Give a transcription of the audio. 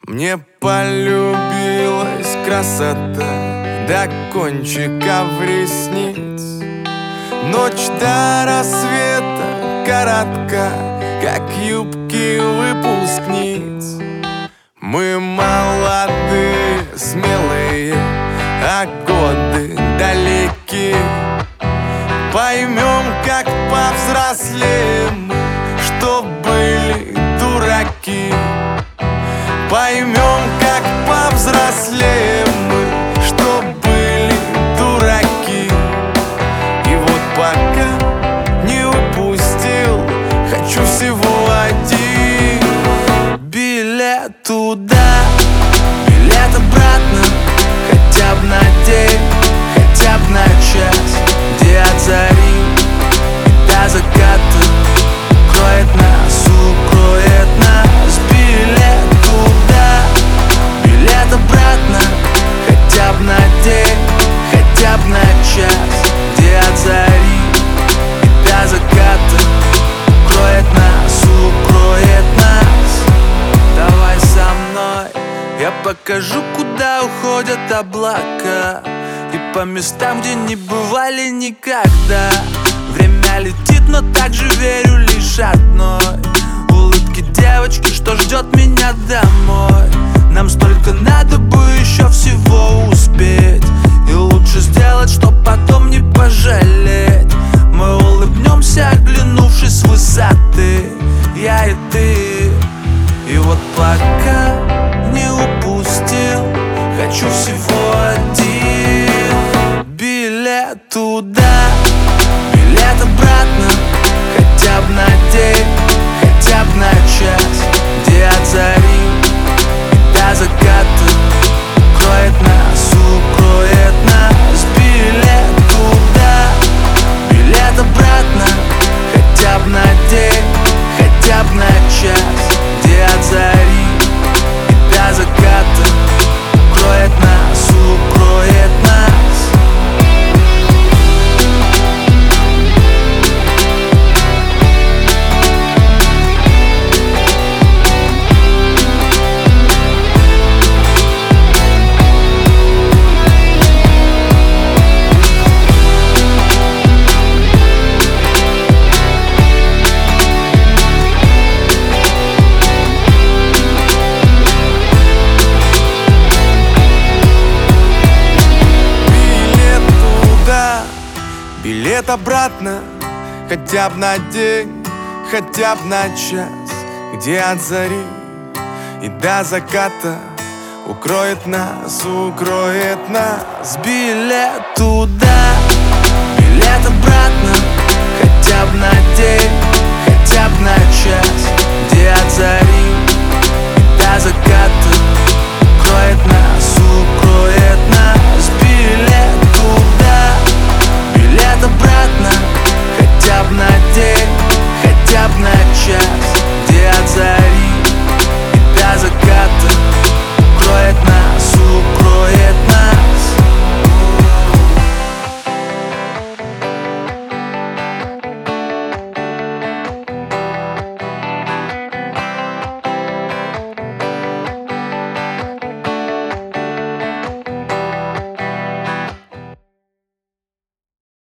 Мне полюбилась красота до кончиков ресниц. Ночь до рассвета коротка, как юбки выпускниц. Мы молодые, смелые, а годы далеки. Поймем, как повзрослеем, что были дураки. Поймем, как повзрослеем мы, что были дураки. И вот пока не упустил, хочу всего один билет туда, билет обратно, хотя бы на день, хотя бы на час, где от зари до заката укроет нас, укроет нас. Билет туда, билет обратно, хотя бы на день, хотя бы на час, где от зари до заката укроет нас, укроет нас. Давай со мной, я покажу, куда уходят облака, и по местам, где не бывали никогда. Время летит, но также верю лишь одной улыбке девочки, что ждет меня домой. Нам столько надо бы еще всего успеть, и лучше сделать, чтоб потом не пожалеть. Мы улыбнемся, оглянувшись с высоты, я и ты. И вот пока не упустил, хочу всего один билет туда, билет обратно, хотя бы на день, хотя бы на час, где от зари до заката укроет нас, укроет нас. Билет туда, билет обратно, хотя бы на день, хотя бы на час, где от зари до заката укроет нас, укроет нас. Билет обратно, хотя бы на день, хотя бы на час, где от зари и до заката укроет нас, укроет нас. Билет туда, билет обратно, хотя бы на день,